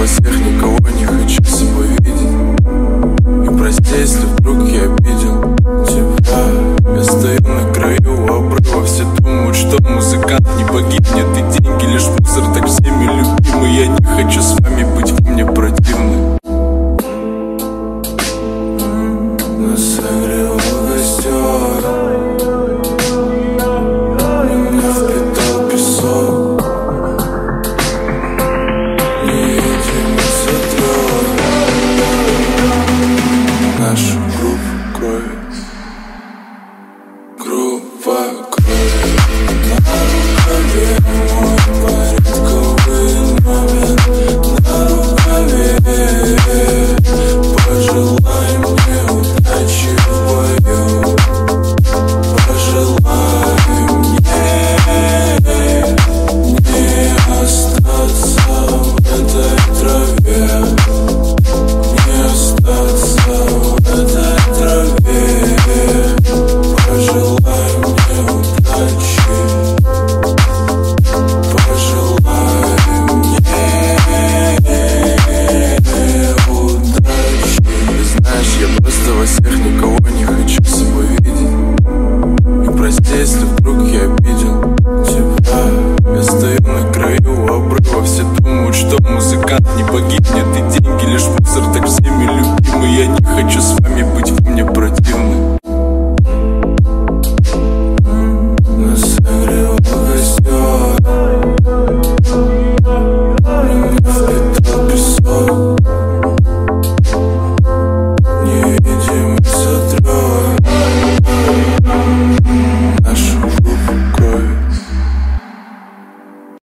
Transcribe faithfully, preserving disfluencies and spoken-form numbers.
всех, никого не хочу с собой видеть. И прости, если вдруг я обидел тебя. Я стою на краю обрыва, все думают, что музыкант не погибнет, и деньги лишь мусор, так всеми любимый. Я не хочу с вами быть, вы мне противны. Нас согрел костер, меня впитал песок, невидимый сотрет нашу группу крови. Группа крови. На рукаве мой порядковый номер. На рукаве пожелай мне удачи в бою. Пожелай мне не остаться в этой траве. Не остаться в этой траве. Пожелай мне удачи. Пожелай мне удачи. Ты знаешь, я просто во всех, никого не хочу с собой видеть. И прости, если вдруг я обидел тебя. Я стою на краю обрыва, все думают, что музыкант не погибнет, и деньги лишь мусор, так всеми любимый. Я не хочу с вами быть, вы мне противны.